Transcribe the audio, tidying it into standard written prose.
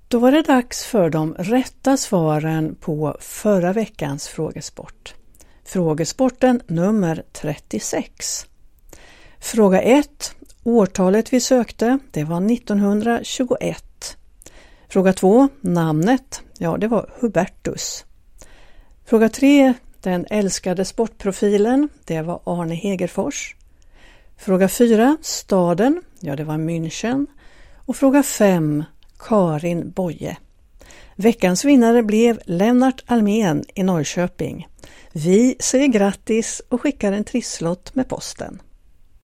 Då var det dags för de rätta svaren på förra veckans frågesport. Frågesporten nummer 36. Fråga 1. Årtalet vi sökte, det var 1921. Fråga 2. Namnet, ja det var Hubertus. Fråga 3. Den älskade sportprofilen, det var Arne Hegerfors. Fråga 4. Staden, ja det var München. Och fråga 5. Karin Boye. Veckans vinnare blev Lennart Almén i Norrköping. Vi säger grattis och skickar en trisslott med posten.